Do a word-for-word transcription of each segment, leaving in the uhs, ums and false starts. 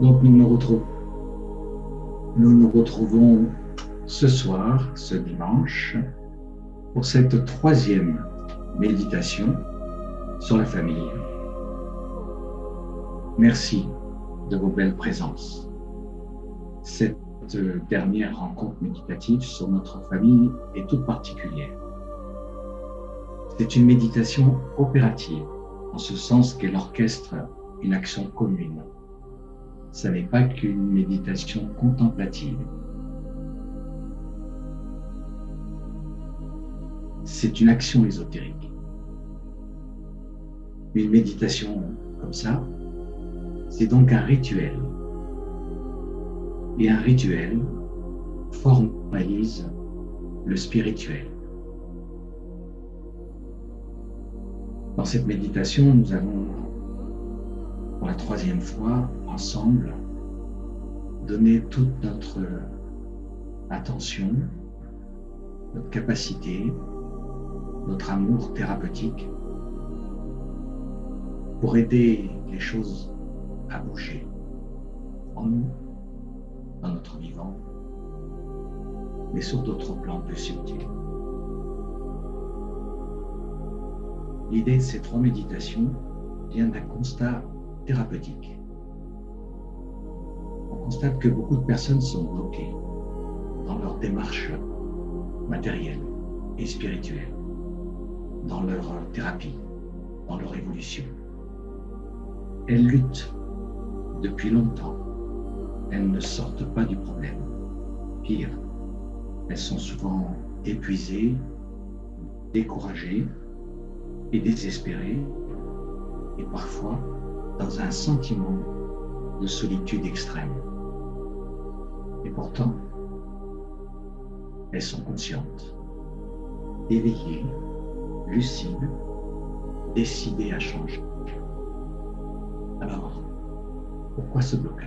Donc nous nous retrouvons, nous nous retrouvons ce soir, ce dimanche, pour cette troisième méditation sur la famille. Merci de vos belles présences. Cette dernière rencontre méditative sur notre famille est toute particulière. C'est une méditation opérative, en ce sens qu'elle orchestre une action commune. Ce n'est pas qu'une méditation contemplative. C'est une action ésotérique. Une méditation comme ça, c'est donc un rituel. Et un rituel formalise le spirituel. Dans cette méditation, nous allons, pour la troisième fois, ensemble, donner toute notre attention, notre capacité, notre amour thérapeutique pour aider les choses à bouger en nous, dans notre vivant, mais sur d'autres plans plus subtils. L'idée de ces trois méditations vient d'un constat thérapeutique. On constate que beaucoup de personnes sont bloquées dans leur démarche matérielle et spirituelle, dans leur thérapie, dans leur évolution. Elles luttent depuis longtemps. Elles ne sortent pas du problème. Pire, elles sont souvent épuisées, découragées et désespérées, et parfois dans un sentiment de solitude extrême. Et pourtant, elles sont conscientes, éveillées, lucides, décidées à changer. Alors, pourquoi ce blocage ?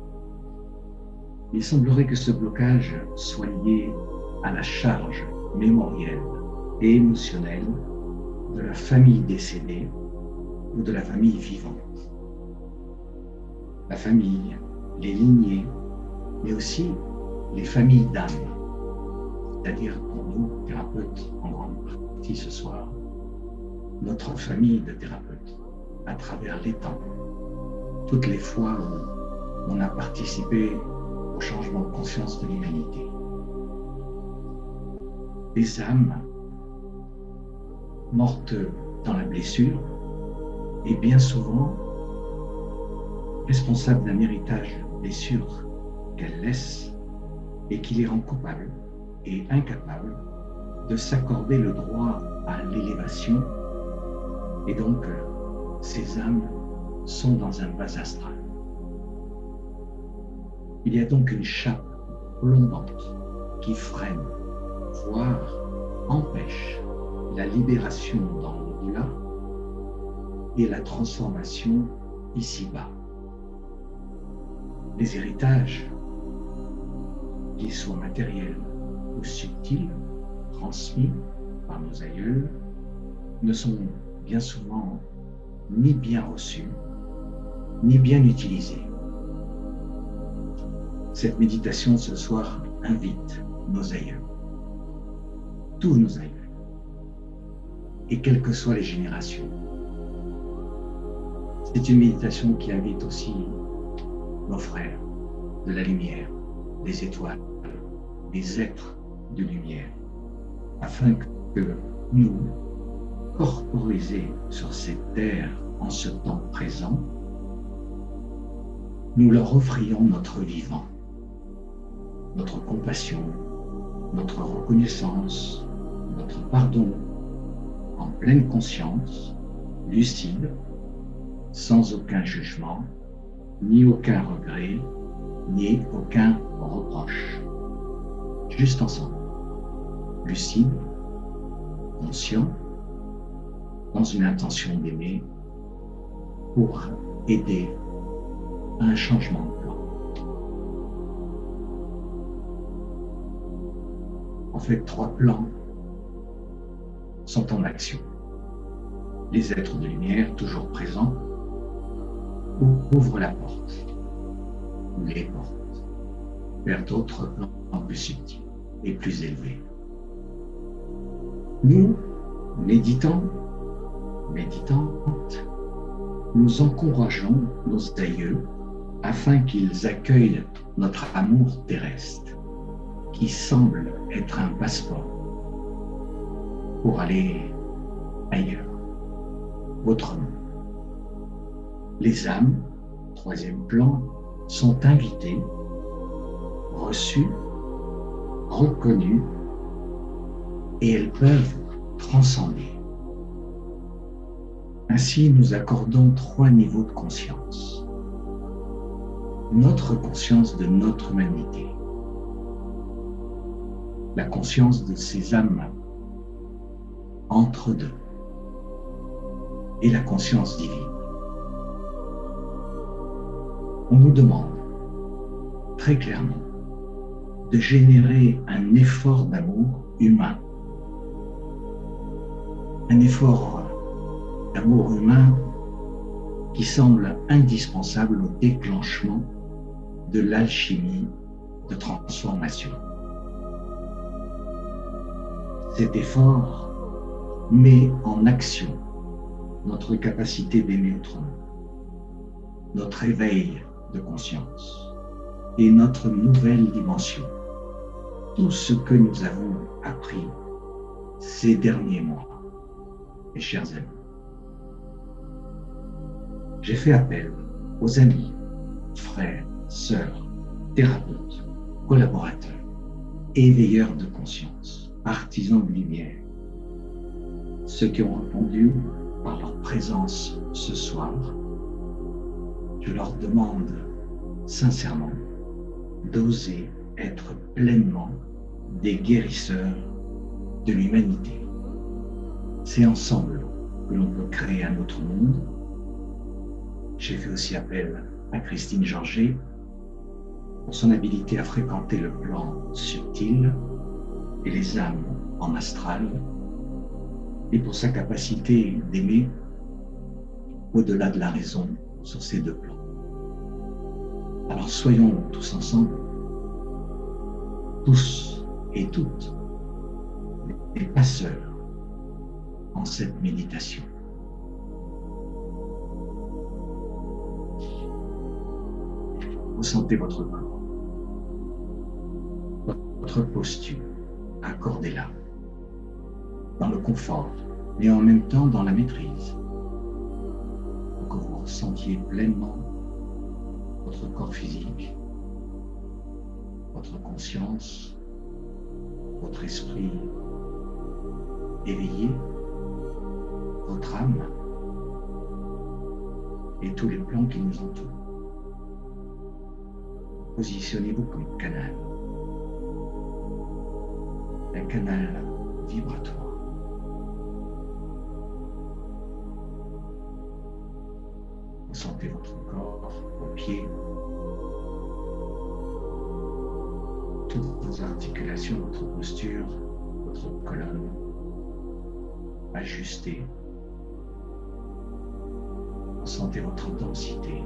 Il semblerait que ce blocage soit lié à la charge mémorielle et émotionnelle de la famille décédée ou de la famille vivante. La famille, les lignées, mais aussi les familles d'âme, c'est-à-dire pour nous, thérapeutes, en grande partie ce soir, notre famille de thérapeutes, à travers les temps, toutes les fois où on a participé au changement de conscience de l'humanité. Des âmes mortes dans la blessure et bien souvent responsables d'un héritage de blessure qu'elles laissent et qui les rend coupables et incapables de s'accorder le droit à l'élévation, et donc ces âmes sont dans un bas astral. Il y a donc une chape plombante qui freine, voire empêche la libération dans l'au-delà et la transformation ici-bas. Les héritages, qu'ils soient matériels ou subtils, transmis par nos aïeux, ne sont bien souvent ni bien reçus, ni bien utilisés. Cette méditation ce soir invite nos aïeux, tous nos aïeux, et quelles que soient les générations. C'est une méditation qui invite aussi nos frères de la lumière, des étoiles, des êtres de lumière, afin que nous, corporisés sur cette terre en ce temps présent, nous leur offrions notre vivant, notre compassion, notre reconnaissance, notre pardon, en pleine conscience, lucide, sans aucun jugement, ni aucun regret, ni aucun reproche. Juste ensemble, lucide, conscient, dans une intention d'aimer, pour aider à un changement de plan. En fait, trois plans sont en action. Les êtres de lumière, toujours présents, ouvrent la porte nous les porte vers d'autres plans plus subtils et plus élevés. Nous, méditants, méditantes, nous encourageons nos aïeux afin qu'ils accueillent notre amour terrestre, qui semble être un passeport pour aller ailleurs, autrement. Les âmes, troisième plan, sont invitées, reçues, reconnues, et elles peuvent transcender. Ainsi, nous accordons trois niveaux de conscience. Notre conscience de notre humanité, la conscience de ces âmes entre deux, et la conscience divine. On nous demande très clairement de générer un effort d'amour humain, un effort d'amour humain qui semble indispensable au déclenchement de l'alchimie de transformation. Cet effort met en action notre capacité d'aimer autrement, notre éveil de conscience et notre nouvelle dimension. Tout ce que nous avons appris ces derniers mois, mes chers amis. J'ai fait appel aux amis, frères, sœurs, thérapeutes, collaborateurs, éveilleurs de conscience, artisans de lumière, ceux qui ont répondu par leur présence ce soir. Je leur demande sincèrement d'oser être pleinement des guérisseurs de l'humanité. C'est ensemble que l'on peut créer un autre monde. J'ai fait aussi appel à Christine Georget pour son habilité à fréquenter le plan subtil et les âmes en astral, et pour sa capacité d'aimer au-delà de la raison sur ces deux plans. Alors soyons tous ensemble, tous et toutes, des passeurs en cette méditation. Ressentez votre corps, votre posture, accordez-la dans le confort, mais en même temps dans la maîtrise, pour que vous ressentiez pleinement votre corps physique, votre conscience, votre esprit éveillé, votre âme et tous les plans qui nous entourent. Positionnez-vous comme canal, un canal vibratoire. Ressentez votre corps, vos pieds, toutes vos articulations, votre posture, votre colonne, ajustée. Ressentez votre densité,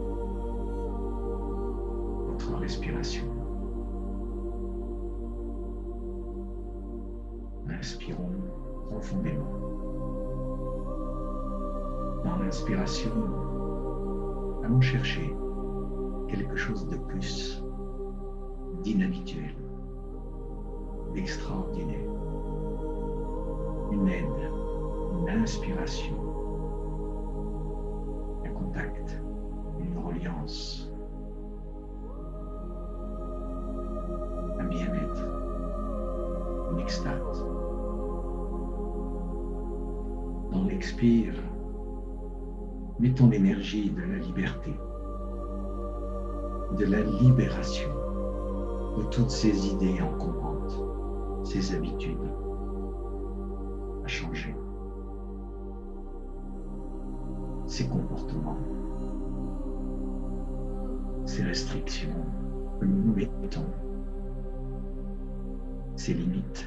votre respiration. Inspirons profondément. Dans l'inspiration, allons chercher quelque chose de plus, d'inhabituel, d'extraordinaire. Une aide, une inspiration, un contact, une reliance, un bien-être, une extase. Dans l'expire, mettons l'énergie de la liberté, de la libération de toutes ces idées encombrantes, ces habitudes à changer, ces comportements, ces restrictions que nous nous mettons, ces limites.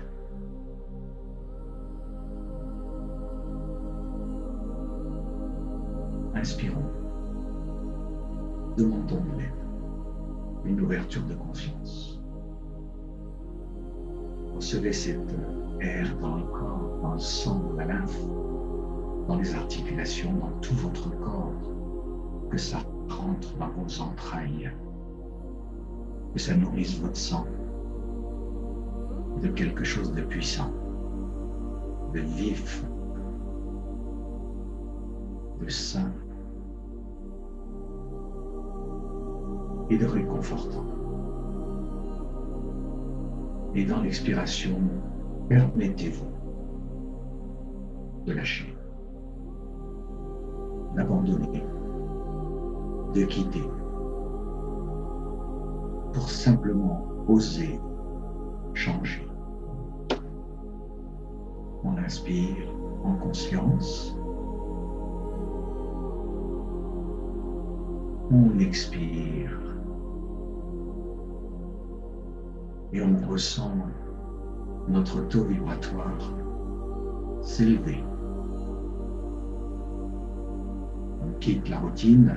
Inspirons, demandons de l'aide. une ouverture de conscience. Recevez cette air dans le corps, dans le sang, dans la lymphe, dans les articulations, dans tout votre corps, que ça rentre dans vos entrailles, que ça nourrisse votre sang de quelque chose de puissant, de vif, de sain et de réconfortant. Et dans l'expiration, permettez-vous de lâcher, d'abandonner, de quitter, pour simplement oser changer. On inspire en conscience, on expire et on ressent notre taux vibratoire s'élever. On quitte la routine,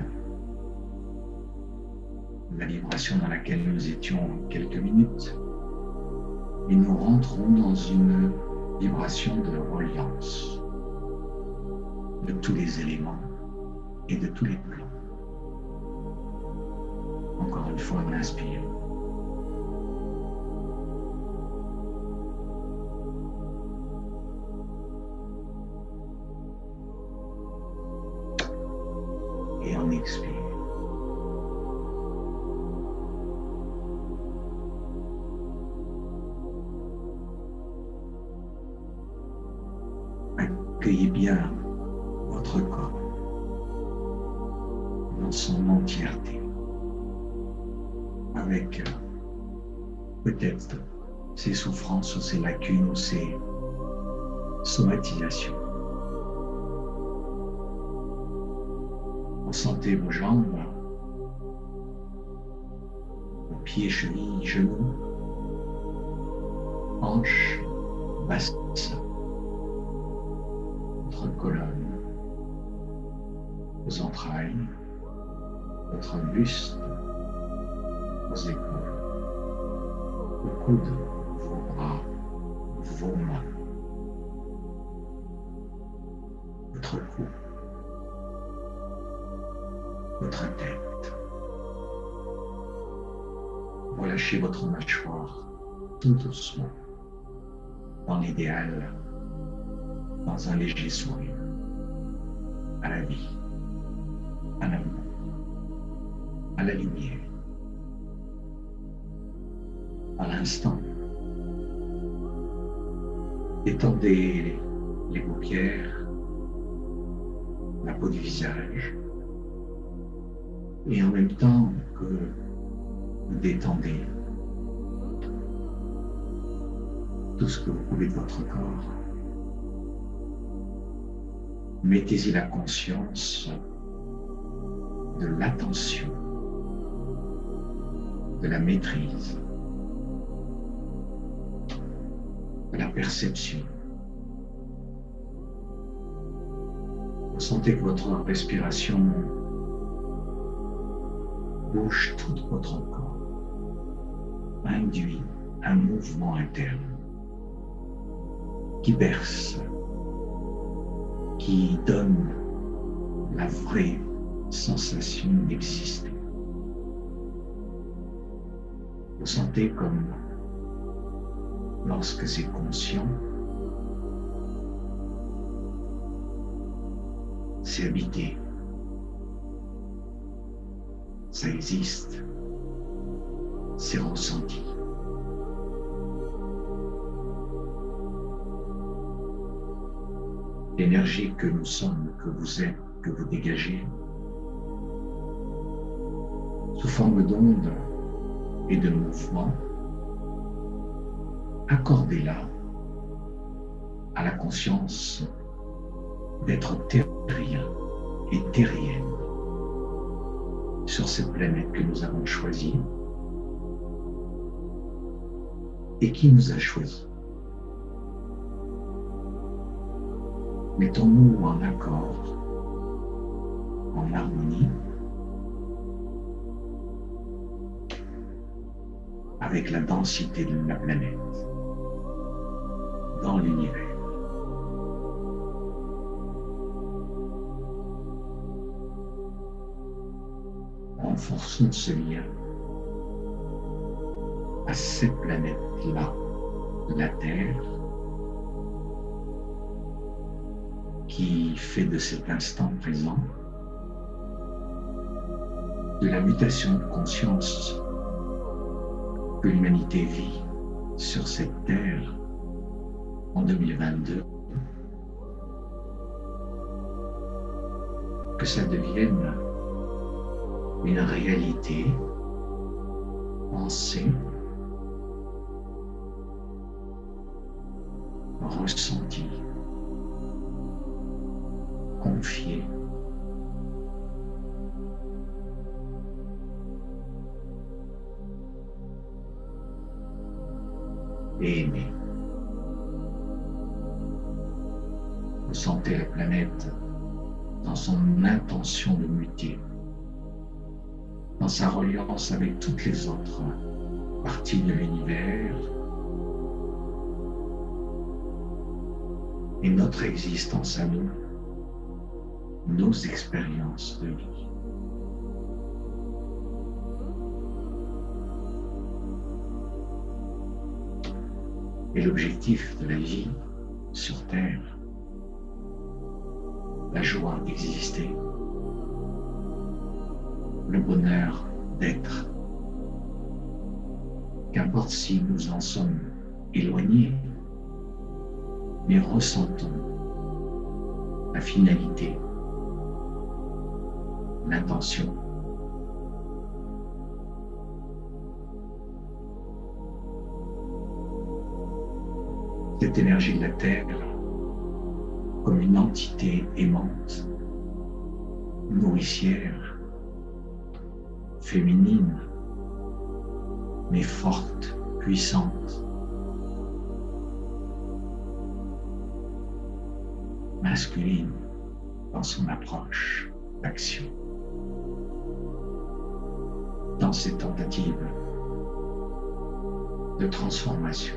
la vibration dans laquelle nous étions quelques minutes, et nous rentrons dans une vibration de reliance de tous les éléments et de tous les plans. Encore une fois, on inspire. Et on expire. Accueillez bien votre corps dans son entièreté, avec peut-être ses souffrances ou ses lacunes ou ses somatisations. Ressentez vos jambes, vos pieds, chevilles, genoux, hanches, bassin, votre colonne, vos entrailles, votre buste, vos épaules, vos coudes, vos bras, vos mains, votre cou, votre tête. Relâchez votre mâchoire tout doucement, dans l'idéal, dans un léger sourire, à la vie, à l'amour, à la lumière, à l'instant. Étendez les paupières, la peau du visage, et en même temps que vous détendez tout ce que vous pouvez de votre corps, mettez-y la conscience de l'attention, de la maîtrise, de la perception. Vous sentez que votre respiration bouge tout votre corps, induit un mouvement interne qui berce, qui donne la vraie sensation d'exister. Vous sentez comme lorsque c'est conscient, c'est habité, ça existe, c'est ressenti. L'énergie que nous sommes, que vous êtes, que vous dégagez, sous forme d'ondes et de mouvements, accordez-la à la conscience d'être terrien et terrienne sur cette planète que nous avons choisie et qui nous a choisis. Mettons-nous en accord, en harmonie, avec la densité de la planète dans l'univers. Renforçons ce lien à cette planète-là, la Terre, qui fait de cet instant présent, de la mutation de conscience que l'humanité vit sur cette Terre en deux mille vingt-deux, que ça devienne une réalité pensée, ressentie, confiée, et aimée. Ressentez la planète dans son intention de muter, dans sa reliance avec toutes les autres parties de l'univers et notre existence à nous, nos expériences de vie. Et l'objectif de la vie sur Terre, la joie d'exister, le bonheur d'être, qu'importe si nous en sommes éloignés, mais ressentons la finalité, l'intention. Cette énergie de la Terre, comme une entité aimante, nourricière, féminine, mais forte, puissante, masculine dans son approche d'action. Dans ces tentatives de transformation,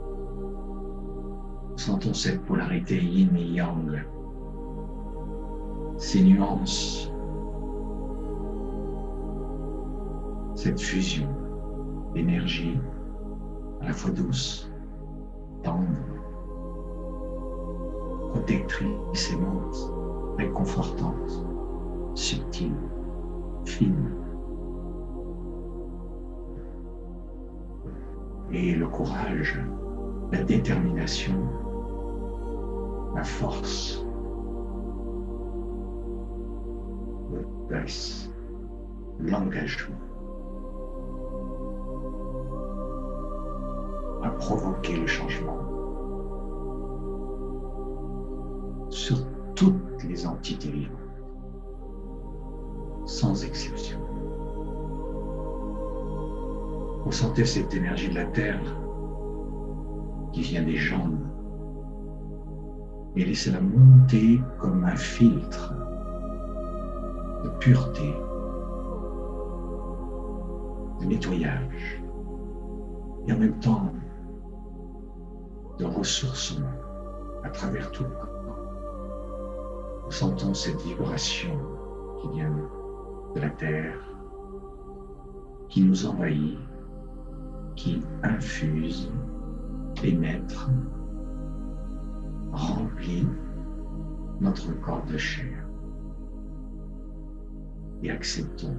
sentons cette polarité yin et yang, ces nuances, cette fusion d'énergie à la fois douce, tendre, protectrice, aimante, réconfortante, subtile, fine. Et le courage, la détermination, la force, l'audace, l'engagement à provoquer le changement sur toutes les entités vivantes, sans exception. Ressentez cette énergie de la Terre qui vient des jambes et laissez-la monter comme un filtre de pureté, de nettoyage et en même temps de ressourcement à travers tout le corps. Nous sentons cette vibration qui vient de la Terre, qui nous envahit, qui infuse, pénètre, remplit notre corps de chair. Et acceptons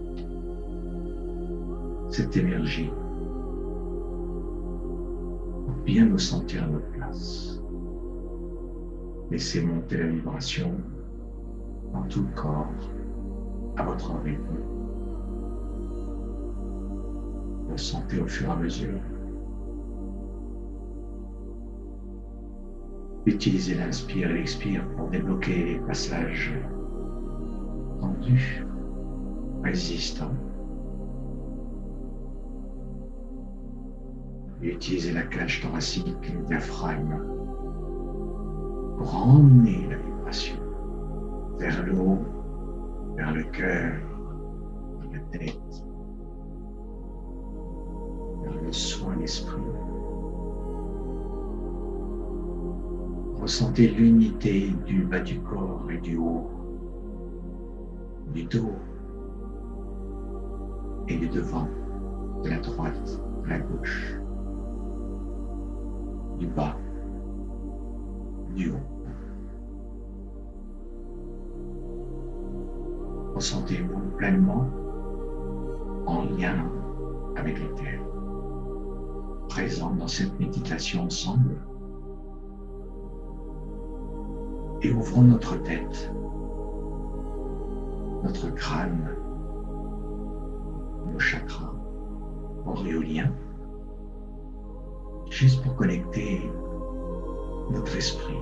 cette énergie pour bien nous sentir à notre place. Laissez monter la vibration dans tout le corps, à votre rythme. Ressentez au fur et à mesure. Utilisez l'inspire et l'expire pour débloquer les passages tendus, résistants. Et utilisez la cage thoracique et le diaphragme pour emmener la vibration vers le haut, vers le cœur, vers la tête, vers le le soi, l'esprit. Ressentez l'unité du bas du corps et du haut, du dos et du devant, de la droite, de la gauche, du bas, du haut. Ressentez-vous pleinement en lien avec la Terre, présent dans cette méditation ensemble. Et ouvrons notre tête, notre crâne, nos chakras auréoliens, juste pour connecter notre esprit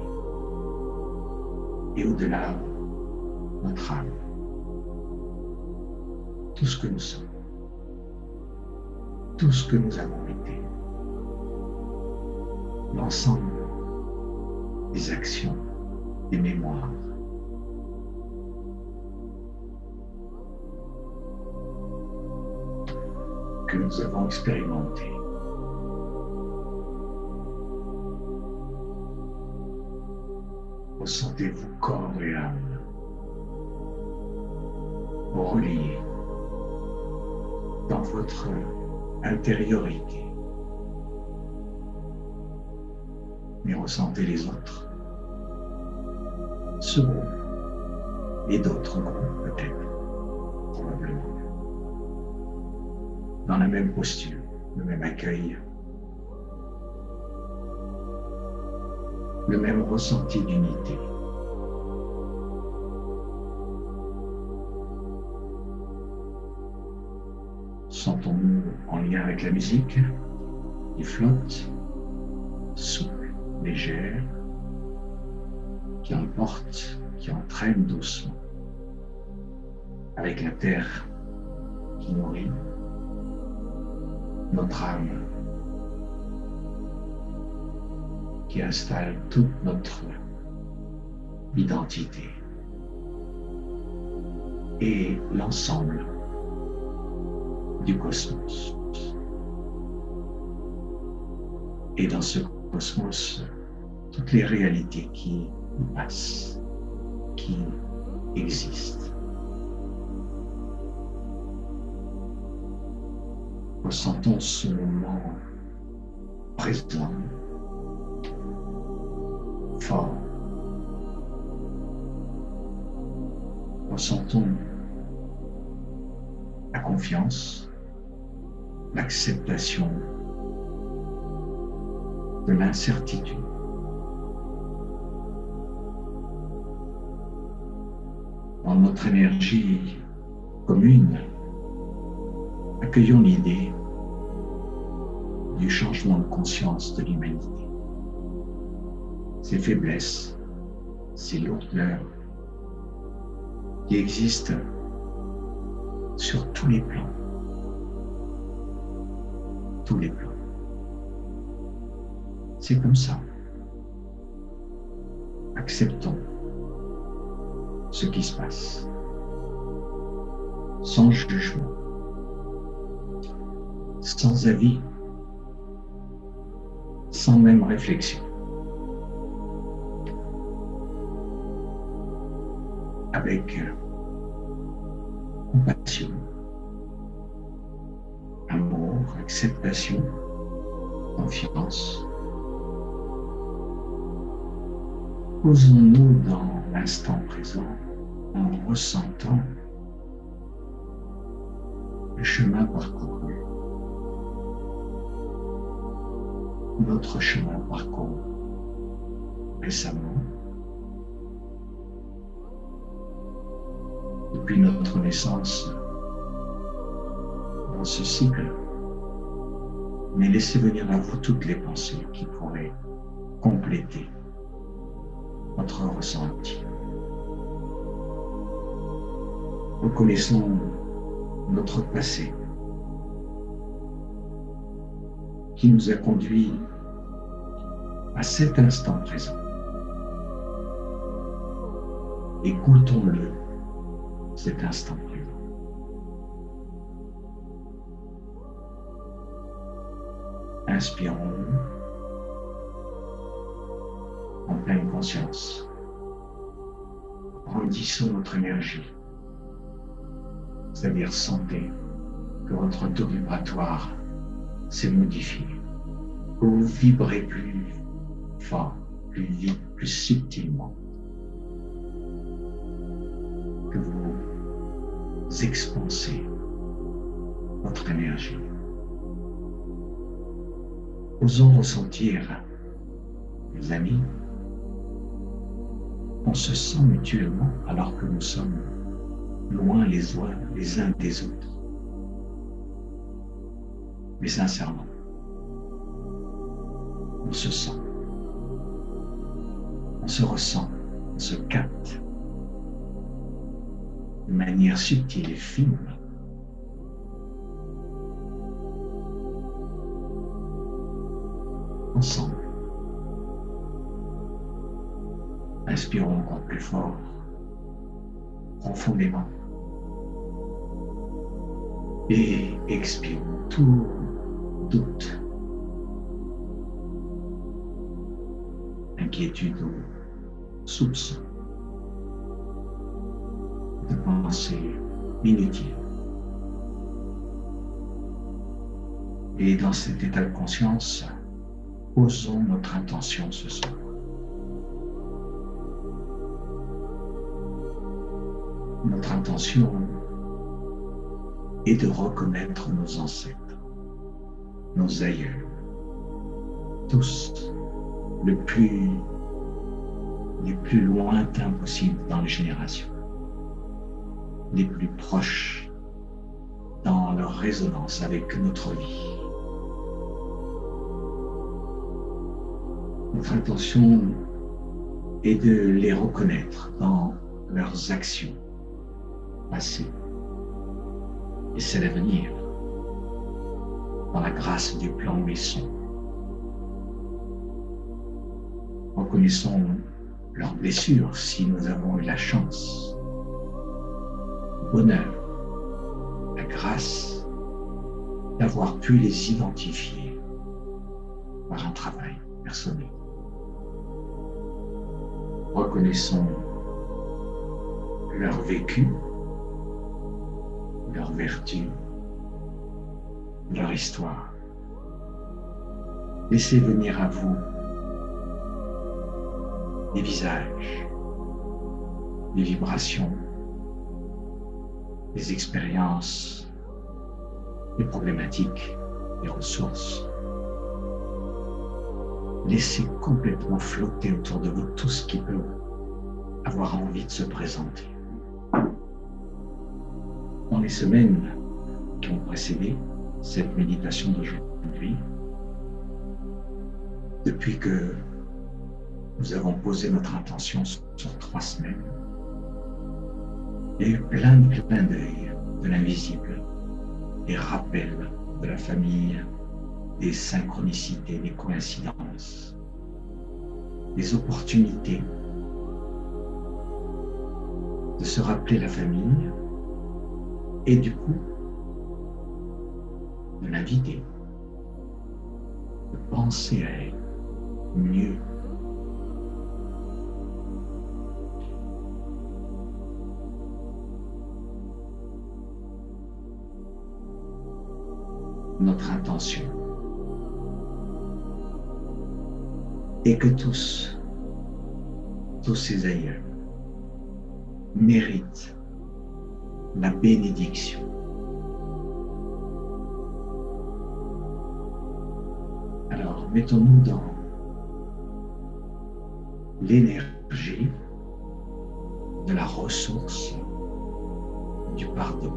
et au-delà notre âme, tout ce que nous sommes, tout ce que nous avons été, l'ensemble des actions, des mémoires, que nous avons expérimentées. Ressentez-vous corps et âme reliés dans votre intériorité. Mais ressentez les autres, ce groupe et d'autres groupes peut-être, probablement, dans la même posture, le même accueil, le même ressenti d'unité. Sentons-nous en lien avec la musique, qui flotte, souple, légère, qui emporte, qui entraîne doucement, avec la terre qui nourrit notre âme, qui installe toute notre identité et l'ensemble du cosmos. Et dans ce cosmos, toutes les réalités qui nous passent, qui existent. Ressentons ce moment présent, fort. Ressentons la confiance, l'acceptation de l'incertitude. Dans notre énergie commune, accueillons l'idée du changement de conscience de l'humanité. Ces faiblesses, ces lourdeurs qui existent sur tous les plans. Tous les plans. C'est comme ça. Acceptons ce qui se passe, sans jugement, sans avis, sans même réflexion. Avec compassion, amour, acceptation, confiance. Posons-nous dans l'instant présent en ressentant le chemin parcouru, notre chemin parcouru récemment, depuis notre naissance dans ce cycle, mais laissez venir à vous toutes les pensées qui pourraient compléter votre ressenti. Reconnaissons notre passé qui nous a conduits à cet instant présent. Écoutons-le, cet instant présent. inspirons en pleine conscience. Grandissons notre énergie, c'est-à-dire sentez que votre taux vibratoire s'est modifié, que vous vibrez plus fort, plus vite, plus subtilement, que vous expansez votre énergie. Osons ressentir, les amis, on se sent mutuellement alors que nous sommes loin les uns, les uns des autres. Mais sincèrement, on se sent, on se ressent, on se capte de manière subtile et fine. Ensemble, inspirons encore plus fort, profondément, et expirons tout doute, inquiétude ou soupçon de pensée inutile. Et dans cet état de conscience, posons notre intention ce soir. Notre intention est de reconnaître nos ancêtres, nos aïeux, tous le plus, les plus lointains possible dans les générations, les plus proches dans leur résonance avec notre vie. Notre intention est de les reconnaître dans leurs actions passées et celles à venir, dans la grâce du plan où ils sont. Reconnaissons leurs blessures si nous avons eu la chance, le bonheur, la grâce d'avoir pu les identifier par un travail personnel. Reconnaissons leur vécu, leur vertu, leur histoire. Laissez venir à vous des visages, des vibrations, des expériences, des problématiques, des ressources. Laissez complètement flotter autour de vous tout ce qui peut avoir envie de se présenter. Dans les semaines qui ont précédé cette méditation d'aujourd'hui, depuis que nous avons posé notre intention sur trois semaines, il y a eu plein de clins d'œil de l'invisible, des rappels de la famille, des synchronicités, des coïncidences, des opportunités de se rappeler la famille et du coup de l'inviter, de penser à elle mieux. Notre intention est que tous, tous ces aïeux méritent la bénédiction. Alors, mettons-nous dans l'énergie de la ressource du pardon,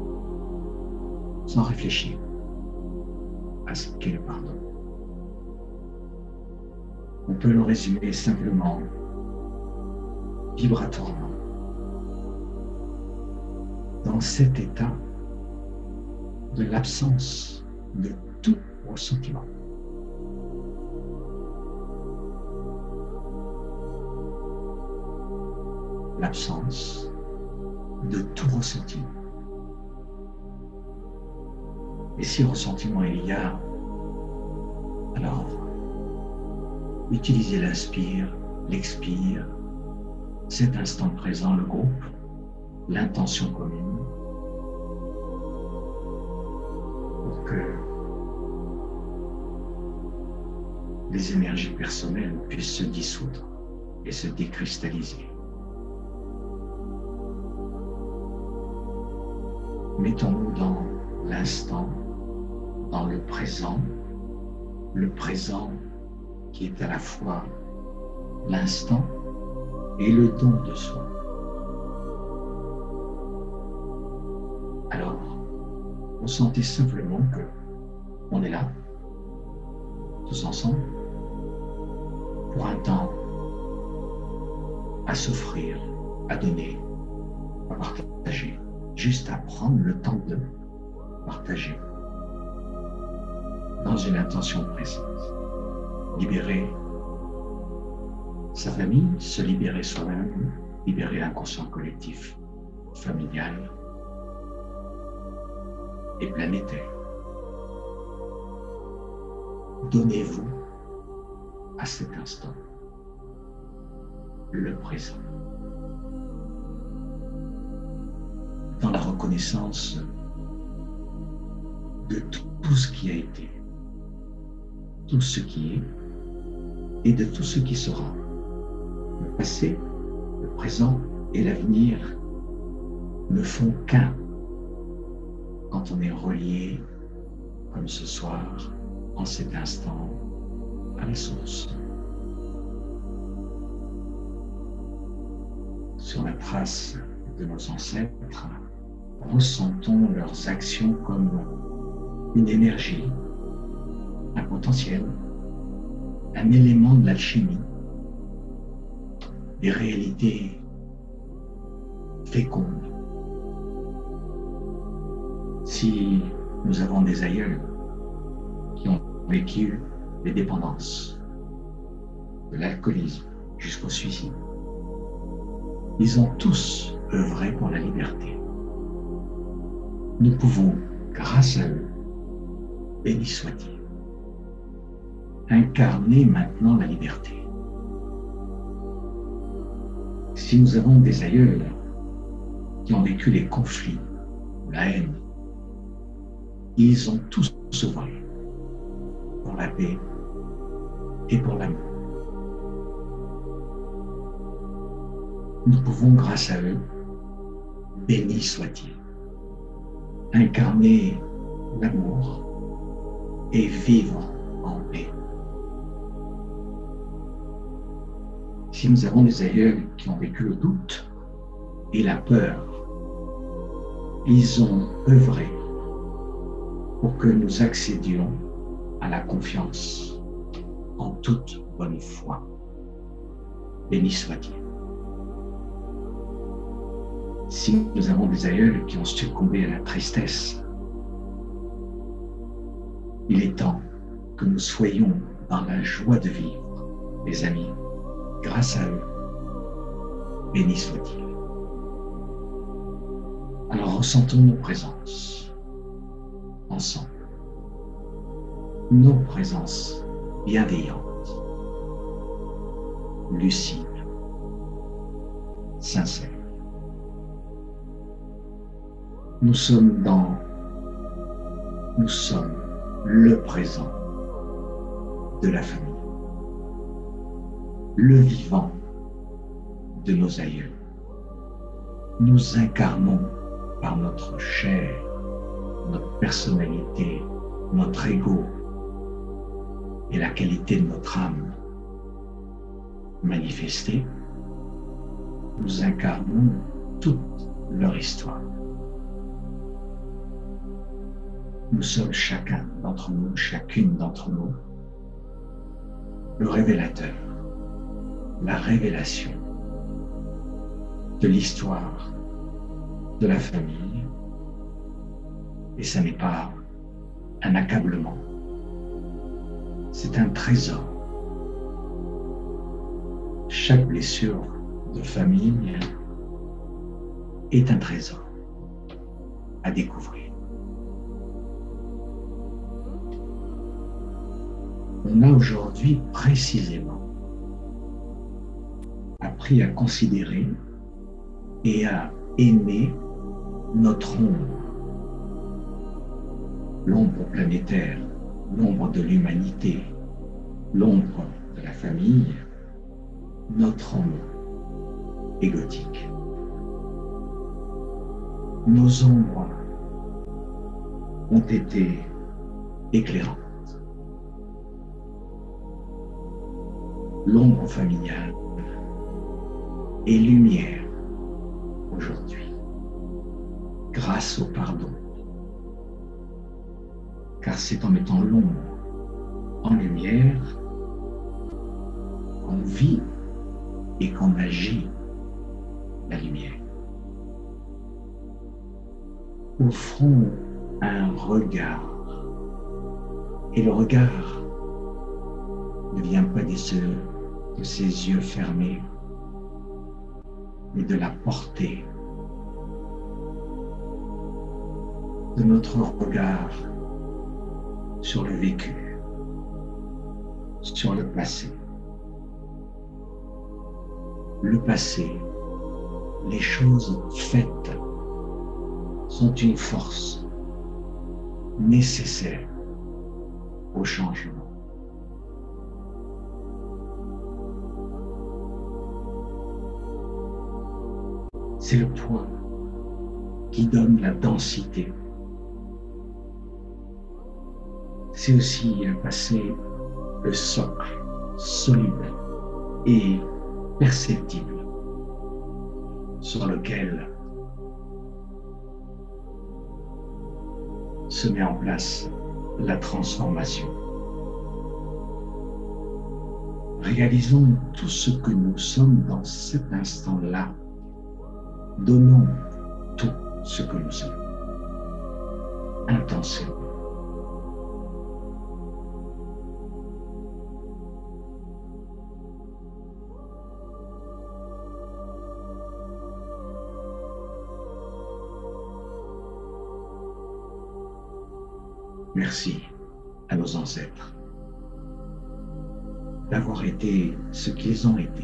sans réfléchir à ce qu'est le pardon. On peut le résumer simplement, vibratoirement, dans cet état de l'absence de tout ressentiment. L'absence de tout ressentiment. Et si ressentiment il y a, Alors, utilisez l'inspire, l'expire, cet instant présent, le groupe, l'intention commune, pour que les énergies personnelles puissent se dissoudre et se décristalliser. Mettons-nous dans l'instant, dans le présent, le présent qui est à la fois l'instant et le don de soi. Alors, ressentez simplement que on est là, tous ensemble, pour un temps à s'offrir, à donner, à partager, juste à prendre le temps de partager dans une intention précise. Libérer sa famille, se libérer soi-même, libérer l'inconscient collectif, familial et planétaire. Donnez-vous à cet instant le présent, dans la reconnaissance de tout ce qui a été, tout ce qui est et de tout ce qui sera. Le passé, le présent et l'avenir ne font qu'un quand on est relié, comme ce soir, en cet instant, à la source. Sur la trace de nos ancêtres, ressentons leurs actions comme une énergie, un potentiel, un élément de l'alchimie, des réalités fécondes. Si nous avons des aïeuls qui ont vécu des dépendances, de l'alcoolisme jusqu'au suicide, ils ont tous œuvré pour la liberté. Nous pouvons, grâce à eux, béni soit-il, incarner maintenant la liberté. Si nous avons des aïeuls qui ont vécu les conflits, la haine, ils ont tous œuvré pour la paix et pour l'amour. Nous pouvons, grâce à eux, béni soit-il, incarner l'amour et vivre en paix. Si nous avons des aïeuls qui ont vécu le doute et la peur, ils ont œuvré pour que nous accédions à la confiance en toute bonne foi. Béni soit-il. Si nous avons des aïeuls qui ont succombé à la tristesse, il est temps que nous soyons dans la joie de vivre, les amis, grâce à eux. Béni soit-il. Alors ressentons nos présences, ensemble, nos présences bienveillantes, lucides, sincères. Nous sommes dans, nous sommes le présent de la famille, le vivant de nos aïeux. Nous incarnons par notre chair, notre personnalité, notre ego et la qualité de notre âme manifestée, nous incarnons toute leur histoire. Nous sommes chacun d'entre nous, chacune d'entre nous, le révélateur, la révélation de l'histoire de la famille. Et ça n'est pas un accablement, c'est un trésor. Chaque blessure de famille est un trésor à découvrir. on a aujourd'hui précisément appris à considérer et à aimer notre ombre, l'ombre planétaire, l'ombre de l'humanité, l'ombre de la famille, notre ombre égotique. Nos ombres ont été éclairantes. L'ombre familiale est lumière aujourd'hui, grâce au pardon. Car c'est en mettant l'ombre en lumière qu'on vit et qu'on agit la lumière. Offrons un regard. Et le regard ne vient pas de, ce, de ses yeux fermés, mais de la portée de notre regard sur le vécu, sur le passé. Le passé, les choses faites sont une force nécessaire au changement. C'est le point qui donne la densité. C'est aussi un passé, le socle solide et perceptible sur lequel se met en place la transformation. Réalisons tout ce que nous sommes dans cet instant-là. Donnons tout ce que nous sommes, intensément. Merci à nos ancêtres d'avoir été ce qu'ils ont été.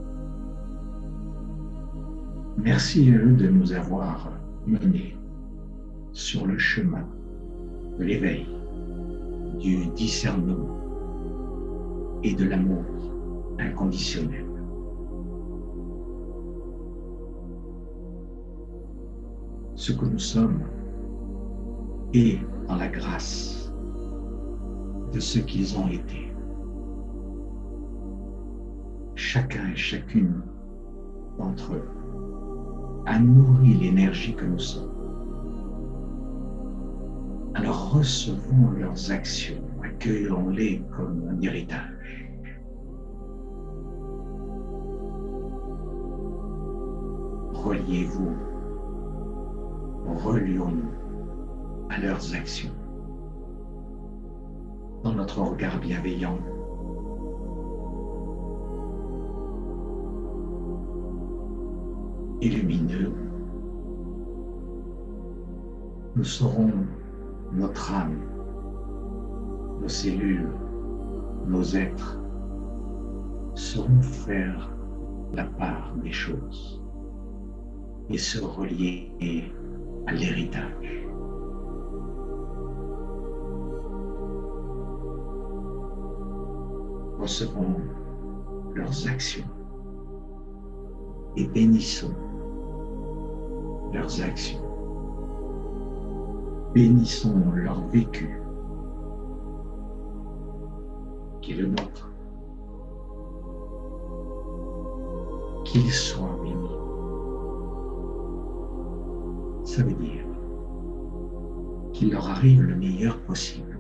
Merci à eux de nous avoir menés sur le chemin de l'éveil, du discernement et de l'amour inconditionnel. Ce que nous sommes est dans la grâce de ce qu'ils ont été. Chacun et chacune d'entre eux a nourri l'énergie que nous sommes. Alors recevons leurs actions, accueillons-les comme un héritage. Reliez-vous, relions-nous à leurs actions. Dans notre regard bienveillant, et lumineux, nous saurons notre âme, nos cellules, nos êtres sauront faire la part des choses et se relier à l'héritage. Recevons leurs actions et bénissons leurs actions. Bénissons leur vécu, qui est le nôtre. Qu'ils soient bénis. Ça veut dire qu'il leur arrive le meilleur possible.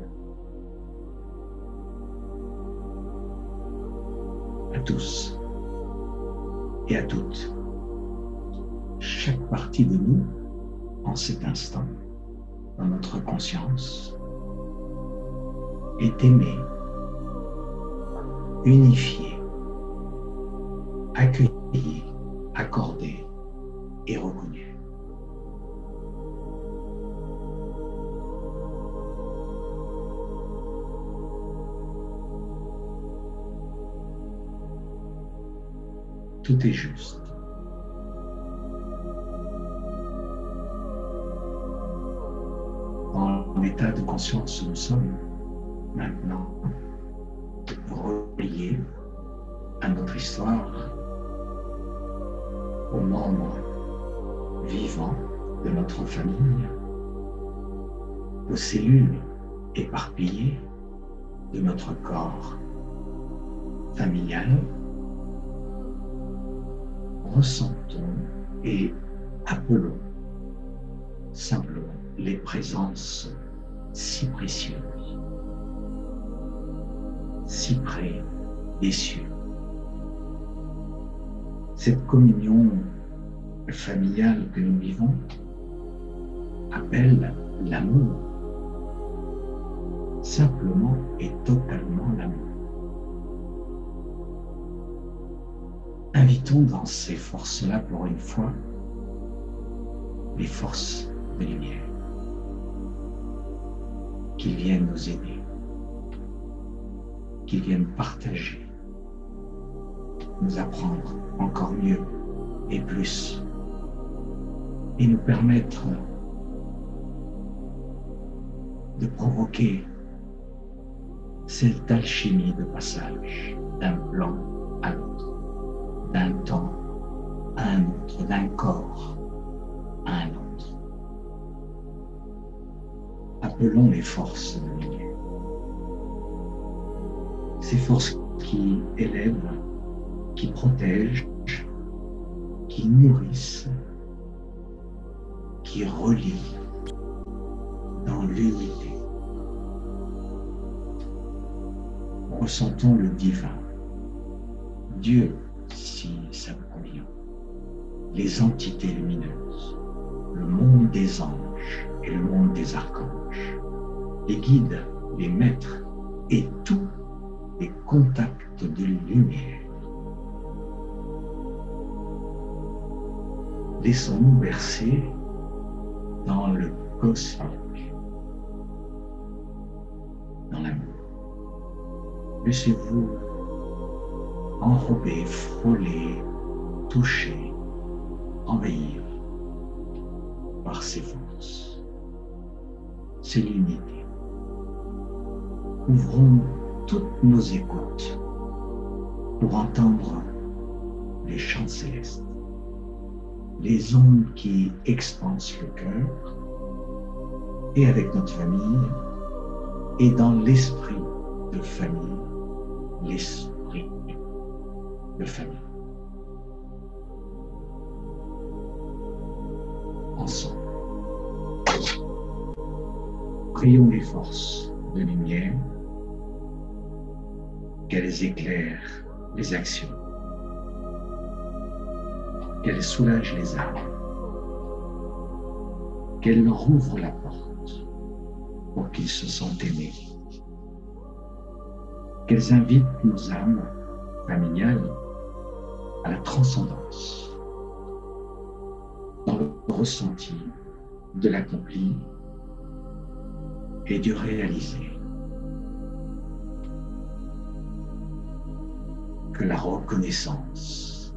À tous et à toutes. Chaque partie de nous, en cet instant, dans notre conscience, est aimée, unifiée, accueillie, accordée et reconnue. tout est juste. Dans l'état de conscience où nous sommes maintenant, reliés à notre histoire, aux membres vivants de notre famille, aux cellules éparpillées de notre corps familial, ressentons et appelons simplement les présences si précieuses, si près des cieux. Cette communion familiale que nous vivons appelle l'amour, simplement et totalement l'amour. Invitons dans ces forces-là pour une fois les forces de lumière qui viennent nous aider, qui viennent partager, nous apprendre encore mieux et plus, et nous permettre de provoquer cette alchimie de passage d'un plan à l'autre, d'un temps à un autre, d'un corps à un autre. Appelons les forces de lumière. Ces forces qui élèvent, qui protègent, qui nourrissent, qui relient dans l'unité. Ressentons le divin, Dieu, si ça vous convient, les entités lumineuses, le monde des anges et le monde des archanges, les guides, les maîtres et tous les contacts de lumière. Laissons-nous bercer dans le cosmique, dans l'amour. Laissez-vous enrober, frôler, toucher, envahir par ces forces. C'est l'unité. Ouvrons toutes nos écoutes pour entendre les chants célestes, les ondes qui expansent le cœur, et avec notre famille, et dans l'esprit de famille, l'esprit de famille. Ensemble. Prions les forces de lumière, qu'elles éclairent les actions, qu'elles soulagent les âmes, qu'elles leur ouvrent la porte pour qu'ils se sentent aimés, qu'elles invitent nos âmes familiales à la transcendance, dans le ressenti de l'accompli et du réalisé. Que la reconnaissance,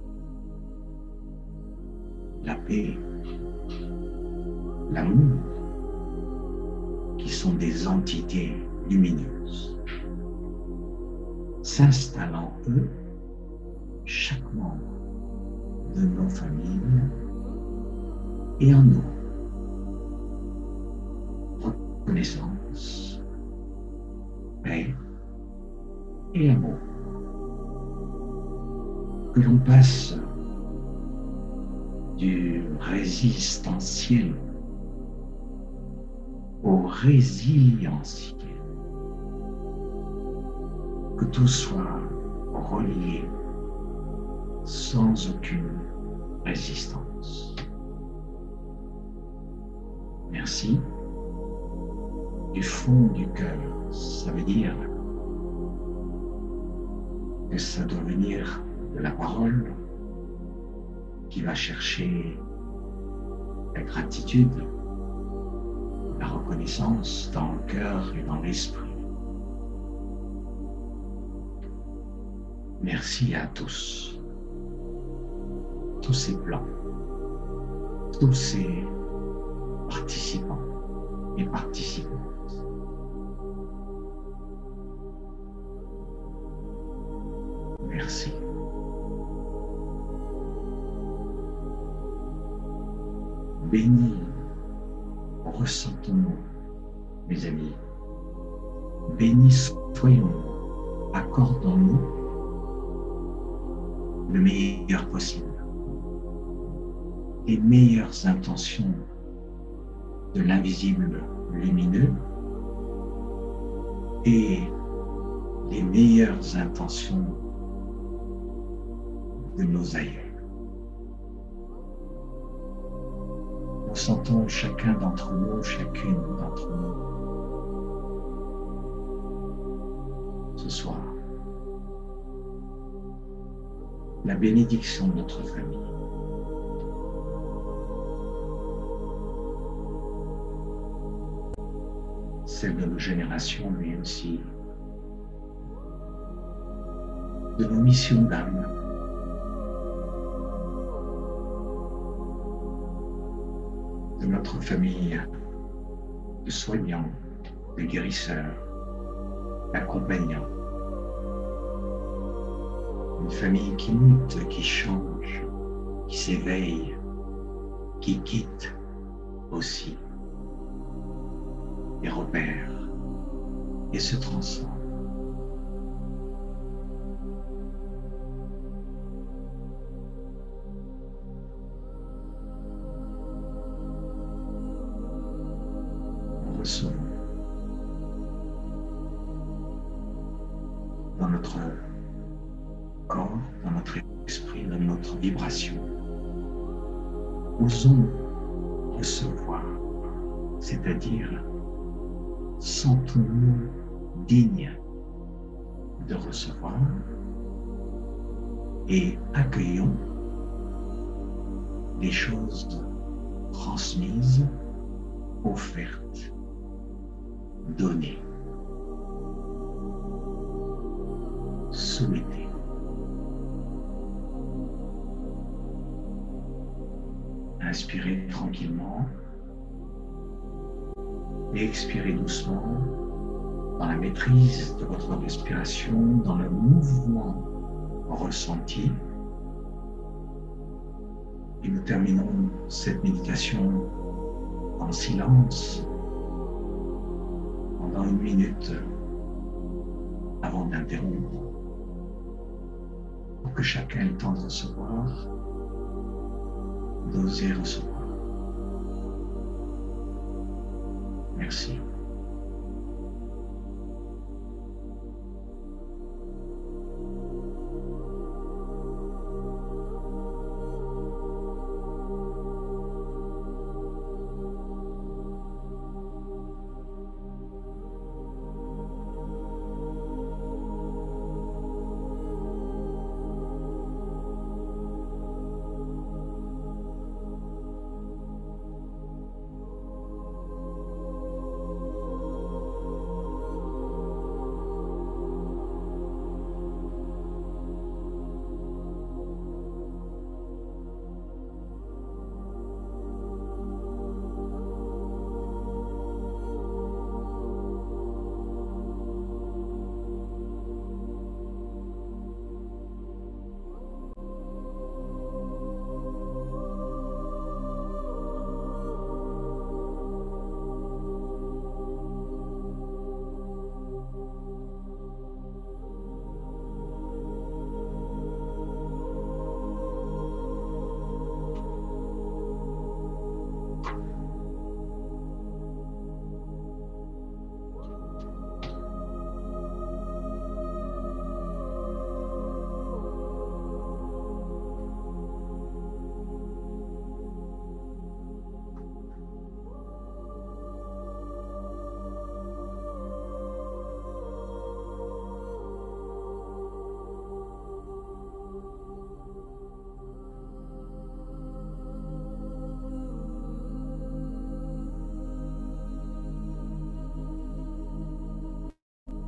la paix, l'amour, qui sont des entités lumineuses, s'installent en eux, chaque membre de nos familles et en nous. Reconnaissance, paix et amour. Que l'on passe du résistentiel au résilientiel. Que tout soit relié sans aucune résistance. Merci. Du fond du cœur, ça veut dire que ça doit venir de la parole qui va chercher la gratitude, la reconnaissance dans le cœur et dans l'esprit. Merci à tous. tous ces plans, tous ces participants et participantes. Merci. Bénis, ressentons-nous, mes amis. Bénis soyons, accordons-nous le meilleur possible, les meilleures intentions de l'invisible lumineux et les meilleures intentions de nos aïeux. Nous sentons chacun d'entre nous, chacune d'entre nous, ce soir, la bénédiction de notre famille. Celle de nos générations, mais aussi de nos missions d'âme. De notre famille de soignants, de guérisseurs, d'accompagnants. Une famille qui mute, qui change, qui s'éveille, qui quitte aussi les repères et se transforme. Nous recevons dans notre corps, dans notre esprit, dans notre vibration. Osons recevoir, c'est-à-dire sentons-nous dignes de recevoir et accueillons les choses transmises, offertes, données, souhaitées. Inspirez tranquillement et expirez doucement dans la maîtrise de votre respiration, dans le mouvement ressenti. Et nous terminons cette méditation en silence pendant une minute avant d'interrompre pour que chacun ait le temps de recevoir, d'oser recevoir. Merci.